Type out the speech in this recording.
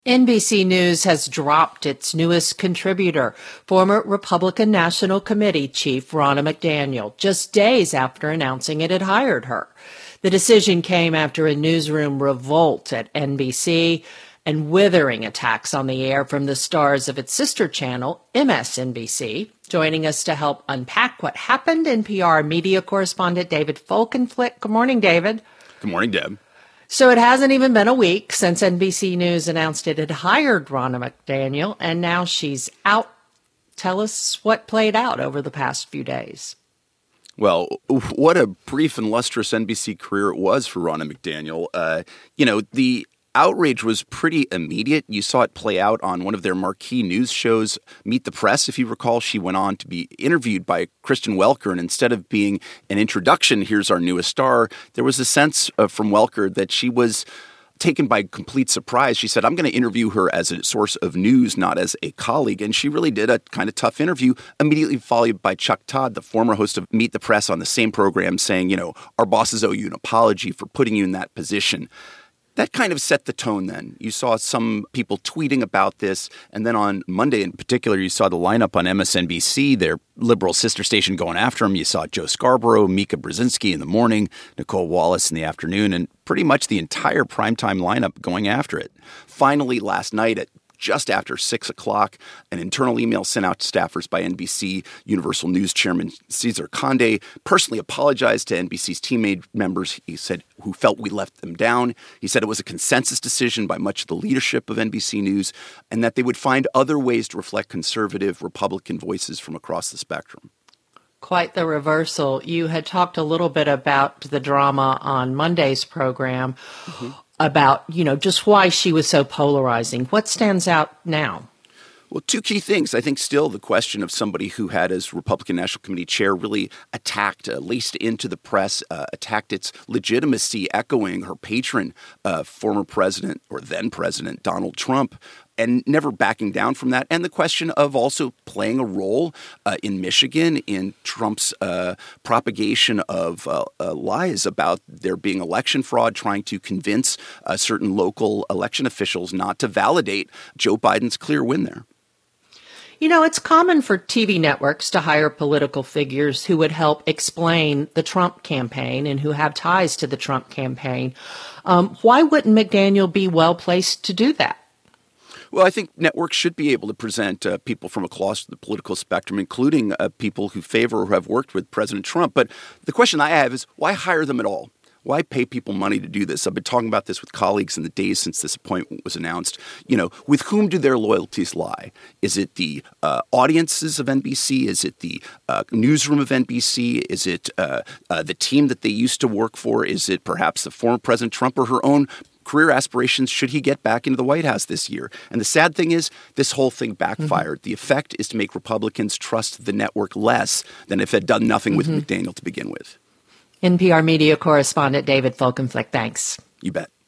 NBC News has dropped its newest contributor, former Republican National Committee Chief Ronna McDaniel, just days after announcing it had hired her. The decision came after a newsroom revolt at NBC and withering attacks on the air from the stars of its sister channel, MSNBC. Joining us to help unpack what happened, NPR media correspondent David Folkenflik. Good morning, David. Good morning, Deb. So it hasn't even been a week since NBC News announced it had hired Ronna McDaniel, and now she's out. Tell us what played out over the past few days. Well, what a brief and lustrous NBC career it was for Ronna McDaniel. The outrage was pretty immediate. You saw it play out on one of their marquee news shows, Meet the Press. If you recall, she went on to be interviewed by Kristen Welker, and instead of being an introduction, here's our newest star, there was a sense from Welker that she was taken by complete surprise. She said, I'm going to interview her as a source of news, not as a colleague. And she really did a kind of tough interview, immediately followed by Chuck Todd, the former host of Meet the Press on the same program, saying, our bosses owe you an apology for putting you in that position. That kind of set the tone then. You saw some people tweeting about this, and then on Monday in particular, you saw the lineup on MSNBC, their liberal sister station, going after him. You saw Joe Scarborough, Mika Brzezinski in the morning, Nicole Wallace in the afternoon, and pretty much the entire primetime lineup going after it. Finally, last night at just after 6 o'clock, an internal email sent out to staffers by NBC Universal News Chairman Cesar Conde personally apologized to NBC's teammate members, he said, who felt we left them down. He said it was a consensus decision by much of the leadership of NBC News and that they would find other ways to reflect conservative Republican voices from across the spectrum. Quite the reversal. You had talked a little bit about the drama on Monday's program. About, just why she was so polarizing. What stands out now? Well, two key things. I think still the question of somebody who had as Republican National Committee chair really attacked, laced into the press, attacked its legitimacy, echoing her patron, former president or then president Donald Trump, and never backing down from that. And the question of also playing a role in Michigan in Trump's propagation of lies about there being election fraud, trying to convince certain local election officials not to validate Joe Biden's clear win there. It's common for TV networks to hire political figures who would help explain the Trump campaign and who have ties to the Trump campaign. Why wouldn't McDaniel be well placed to do that? Well, I think networks should be able to present people from across the political spectrum, including people who favor or have worked with President Trump. But the question I have is, why hire them at all? Why pay people money to do this? I've been talking about this with colleagues in the days since this appointment was announced. With whom do their loyalties lie? Is it the audiences of NBC? Is it the newsroom of NBC? Is it the team that they used to work for? Is it perhaps the former President Trump or her own career aspirations should he get back into the White House this year? And the sad thing is, this whole thing backfired. The effect is to make Republicans trust the network less than if it had done nothing with McDaniel to begin with. NPR media correspondent David Folkenflik, thanks. You bet.